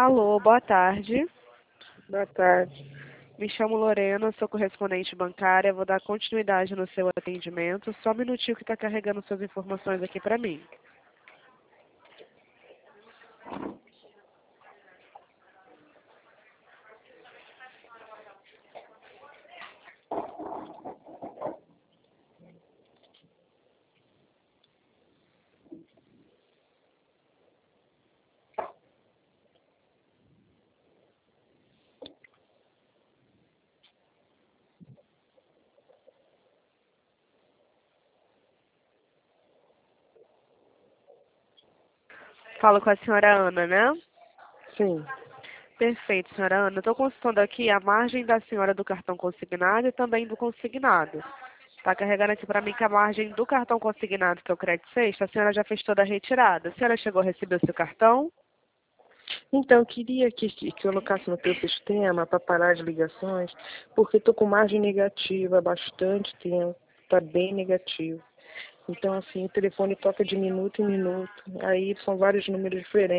Alô, boa tarde. Boa tarde. Me chamo Lorena, sou correspondente bancária. Vou dar continuidade no seu atendimento. Só um minutinho que está carregando suas informações aqui para mim. Falo com a senhora Ana, né? Sim. Perfeito, senhora Ana. Estou consultando aqui a margem da senhora do cartão consignado e também do consignado. Está carregando aqui para mim que a margem do cartão consignado, que é o crédito sexta, a senhora já fez toda a retirada. A senhora chegou a receber o seu cartão? Então, eu queria que colocasse no teu sistema para parar as ligações, porque estou com margem negativa há bastante tempo. Está bem negativo. Então, assim, o telefone toca de minuto em minuto. Aí são vários números diferentes.